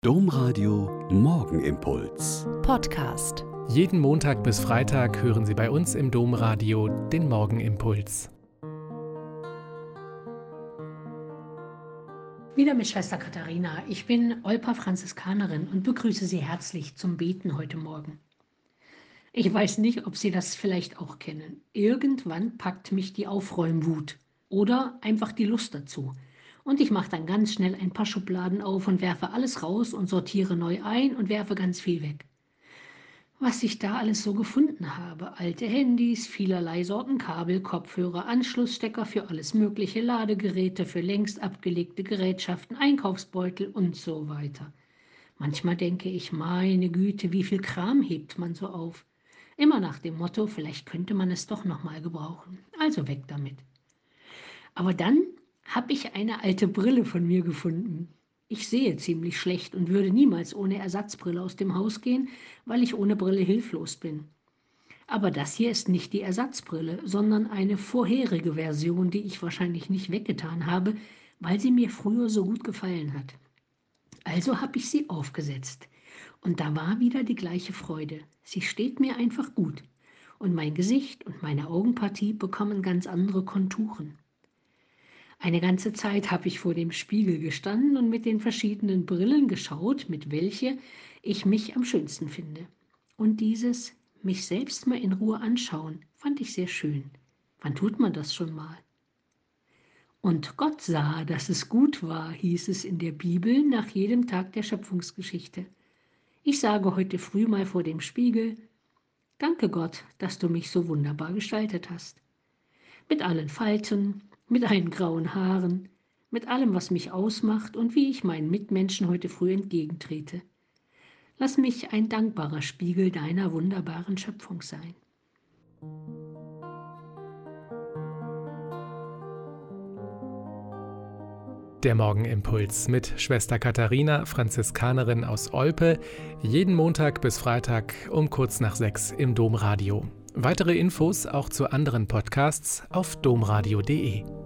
Domradio Morgenimpuls. Podcast. Jeden Montag bis Freitag hören Sie bei uns im Domradio den Morgenimpuls. Wieder mit Schwester Katharina. Ich bin Olpa Franziskanerin und begrüße Sie herzlich zum Beten heute Morgen. Ich weiß nicht, ob Sie das vielleicht auch kennen. Irgendwann packt mich die Aufräumwut oder einfach die Lust dazu. Und ich mache dann ganz schnell ein paar Schubladen auf und werfe alles raus und sortiere neu ein und werfe ganz viel weg. Was ich da alles so gefunden habe: alte Handys, vielerlei Sorten Kabel, Kopfhörer, Anschlussstecker für alles mögliche, Ladegeräte für längst abgelegte Gerätschaften, Einkaufsbeutel und so weiter. Manchmal denke ich, meine Güte, wie viel Kram hebt man so auf? Immer nach dem Motto, vielleicht könnte man es doch noch mal gebrauchen. Also weg damit. Aber dann habe ich eine alte Brille von mir gefunden. Ich sehe ziemlich schlecht und würde niemals ohne Ersatzbrille aus dem Haus gehen, weil ich ohne Brille hilflos bin. Aber das hier ist nicht die Ersatzbrille, sondern eine vorherige Version, die ich wahrscheinlich nicht weggetan habe, weil sie mir früher so gut gefallen hat. Also habe ich sie aufgesetzt. Und da war wieder die gleiche Freude. Sie steht mir einfach gut. Und mein Gesicht und meine Augenpartie bekommen ganz andere Konturen. Eine ganze Zeit habe ich vor dem Spiegel gestanden und mit den verschiedenen Brillen geschaut, mit welche ich mich am schönsten finde. Und dieses mich selbst mal in Ruhe anschauen, fand ich sehr schön. Wann tut man das schon mal? Und Gott sah, dass es gut war, hieß es in der Bibel nach jedem Tag der Schöpfungsgeschichte. Ich sage heute früh mal vor dem Spiegel: Danke Gott, dass du mich so wunderbar gestaltet hast. Mit allen Falten, mit allen grauen Haaren, mit allem, was mich ausmacht und wie ich meinen Mitmenschen heute früh entgegentrete. Lass mich ein dankbarer Spiegel deiner wunderbaren Schöpfung sein. Der Morgenimpuls mit Schwester Katharina, Franziskanerin aus Olpe, jeden Montag bis Freitag um kurz nach 6 im Domradio. Weitere Infos auch zu anderen Podcasts auf domradio.de.